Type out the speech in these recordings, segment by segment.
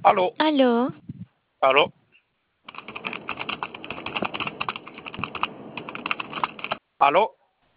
Aló, Aló, aló, aló,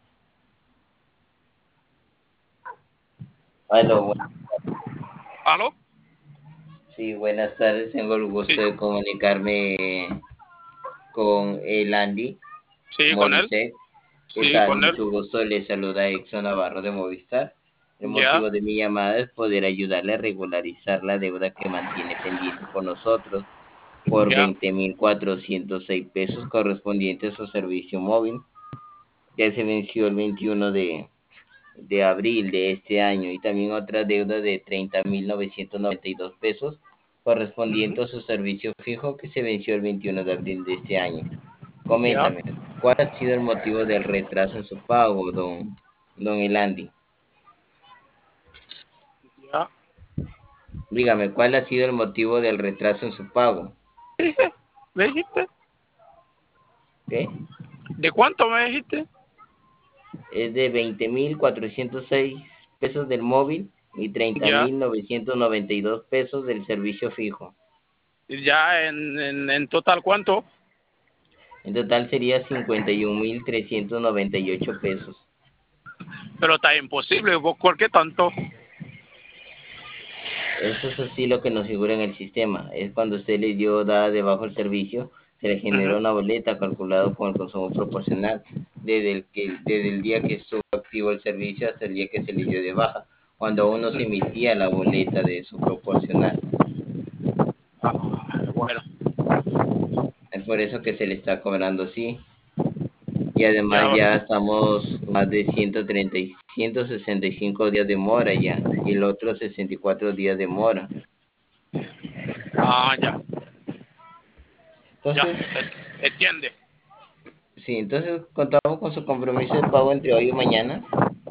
Aló, aló. sí, buenas tardes. Tengo el gusto Sí, de comunicarme con el Andy sí, con él. Morissette. ¿Qué Sí, tal? con él. Mucho gusto. Le saluda Exxon Navarro de Movistar. El Ya, motivo de mi llamada es poder ayudarle a regularizar la deuda que mantiene pendiente con nosotros por ya, 20.406 pesos correspondientes a su servicio móvil. Ya se venció el 21 de abril de este año, y también otra deuda de 30.992 pesos ujú, correspondiente a su servicio fijo que se venció el 21 de abril de este año. ya, Coméntame, ¿cuál ha sido el motivo del retraso en su pago, don Elandi? ya. Dígame, ¿cuál ha sido el motivo del retraso en su pago? Dije, ¿me dijiste? ¿Qué? ¿De cuánto me dijiste? Es de 20.406 pesos del móvil y treinta Ya, mil novecientos noventa y dos pesos del servicio fijo. ya en total, ¿cuánto? En total sería 51.398 pesos. Pero está imposible, ¿por qué tanto? Eso es así lo que nos figura en el sistema. Es cuando usted le dio dada de bajo el servicio, se le Ujú. generó una boleta calculado con el consumo proporcional desde el día que estuvo activo el servicio hasta el día que se le dio de baja, cuando aún no se emitía la boleta de su proporcional. Ah, bueno, Es por eso que se le está cobrando así. Y además ya, ya estamos más de 165 días de mora ya, y el otro 64 días de mora. ya, ya, Entonces, entiende. sí, entonces contamos con su compromiso de pago entre hoy y mañana.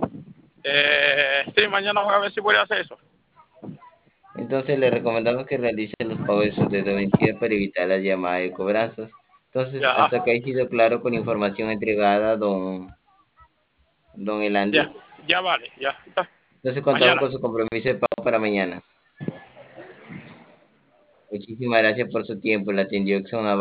Sí, mañana voy a ver si voy a hacer eso. Entonces le recomendamos que realice los pagos de sus deudas vencidas para evitar las llamadas de cobranzas. Entonces, Ya, hasta acá he sido claro con la información entregada, don ya, Elandi. ya vale, ya, ya. Entonces contamos Mañana. con su compromiso de pago para mañana. Muchísimas gracias por su tiempo. La atendió Exxon